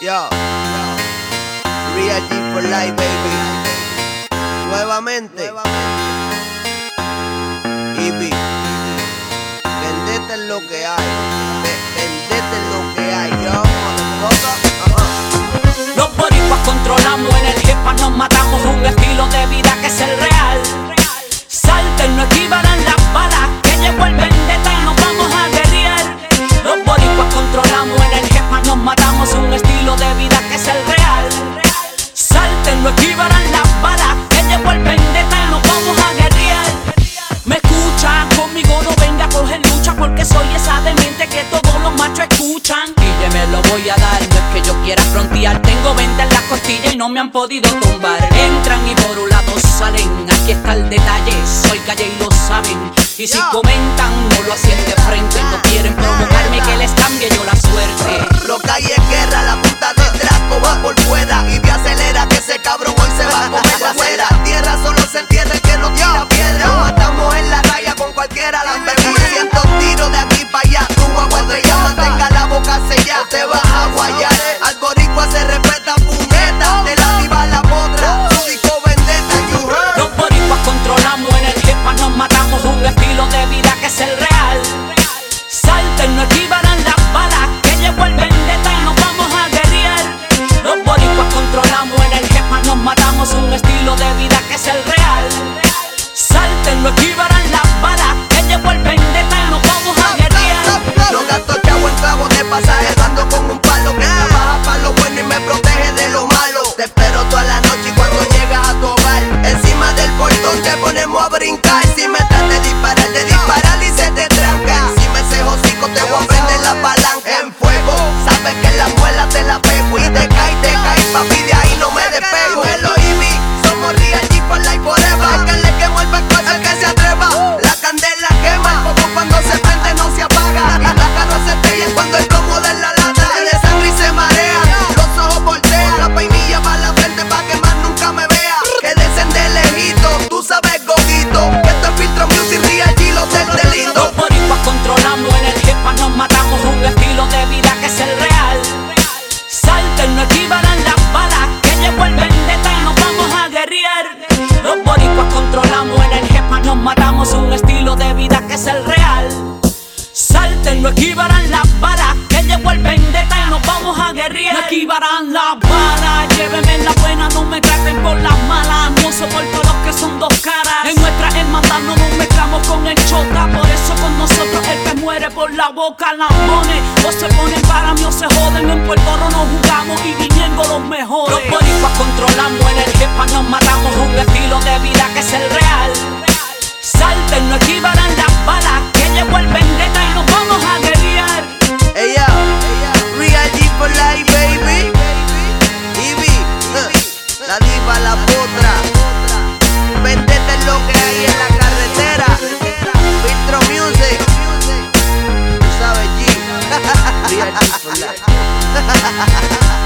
Yo, Real G for life, baby. Nuevamente, Ivy, vendete en lo que hay, vendete en lo que hay, yo, Los boricuas controlamos energía, nos matamos un estilo de vida que es el real. Salten, no esquivarán las balas, que llegó el vendetta y nos vamos a guerrear. Los boricuas controlamos energía, nos matamos un estilo de vida que es el real. Salten, no esquivarán las balas, que llegó el vendetta y nos vamos a guerrear. Me escucha, conmigo no venga a coger lucha, porque soy esa demente que todos los machos escuchan. Y ya me lo voy a dar, no es que yo quiera frontear. Tengo 20 en las costillas y no me han podido tumbar. Entran y por un lado salen, aquí está el detalle, soy calle y lo saben. Y si comentan, no lo hacen de frente, no quieren provocarme que les cambie yo la suerte. Lo que hay es guerra, la puta de Draco va por fuera. Y me acelera que ese cabrón hoy se va a comer la cera. Tierra solo se entierra el que no tira piedra. Nos matamos en la raya con cualquiera la enfermedad. 100 tiros de aquí para allá, tu agua estrella, mantenga la boca sellada, te vas a guayar. Al boricua se respeta, puñeta, de la diva a la potra, su disco vendetta, you heard. Los boricuas controlamos energía, nos matamos un estilo de vida que es el real. Salten, no esquivarán las balas, que llegó el vendetta y nos vamos a guerrear. Los boricuas controlamos energía, nos matamos un estilo de vida que es el real. Salten, no esquivarán las balas, que llegó el vendetta y nos vamos a guerrear. No gasto chavo en clavos de pasaje, ando con un palo que trabaja para lo bueno y me protege de lo malo. Te espero toda la noche y cuando llegas a tu hogar, encima del portón te ponemos a brincar. Si me tratas de disparar y se te tranca. Encima ese hocico te voy a prender la palanca en fuego. Sabes que la muela te la pego y te caes, papi, de ahí no me despego. Hello, Ivy, somos Real G for life forever. El que le quemo el pescozo, el que se atreva. La candela quema, el fuego cuando se prende no se apaga. Y la carro se estrella cuando el plomo de la lata le de sangre y se marea. Los ojos voltean, la peinilla para la frente pa' que más nunca me vea. Que descende de lejito, tú sabes, Gogito, que esto es Filtro Music, Real G, los del delito. Los boricuas controlamos energía, nos matamos un estilo de vida que es el real. Salten, no esquivarán las balas, que llegó el vendetta y nos vamos a guerrear. Los boricuas controlamos energía, nos matamos un estilo de vida que es el real. Salten, no esquivarán las balas, que llegó el vendetta y nos vamos a guerrear. No esquivarán las balas, llévenme la buena, no me traten por las malas. No soporto los que son dos caras. En nuestra hermandad no nos mezclamos con el chota, por eso con nosotros el que muere por la boca la pone. O se ponen para mí o se joden, en Puerto Rico no jugamos y viniendo los mejores. Los boricuas controlamos energía, nos matamos un estilo de vida que es el real. Salten, no esquivarán las balas, que llegó el vendetta y nos vamos a guerrear. Ella, Real G for life, baby. Ivy, la diva, la potra. Vendete en lo que hay en la carretera. Filtro Music, tú sabes, G. Real G for life.